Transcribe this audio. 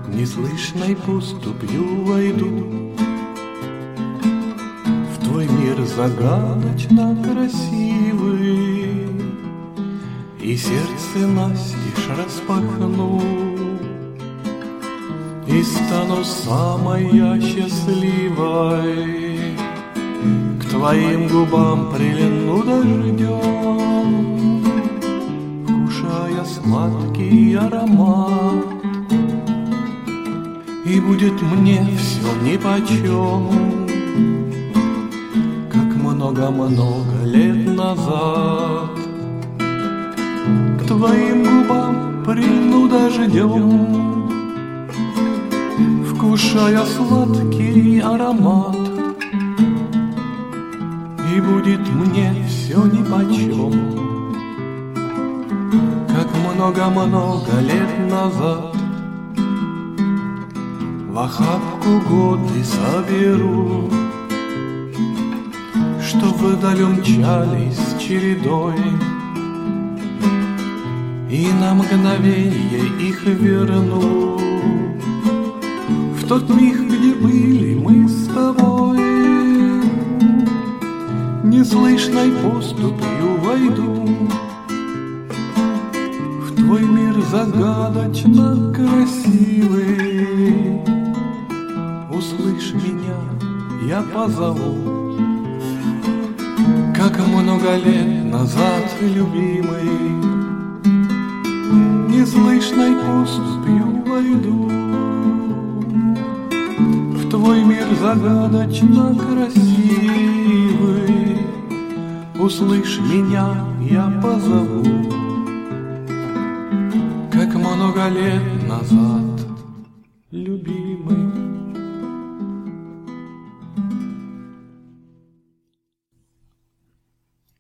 неслышной поступью войду в твой мир загадочно красивый, и сердце настежь распахну, и стану самой я счастливой. К твоим губам прильну дождем, вкушая сладкий аромат, и будет мне все нипочем, как много-много лет назад. К твоим губам прильну дождем, вкушая сладкий аромат, и будет мне все нипочем, как много-много лет назад. В охапку годы соберу, что вдаль умчались чередой, и на мгновенье их верну в тот миг, где были мы с тобой. Неслышной поступью войду в твой мир загадочно красивый. Услышь меня, я позову, как много лет назад, любимый. Неслышной поступью войду в твой мир загадочно красивый. Услышь меня, я позову, как много лет назад, любимый.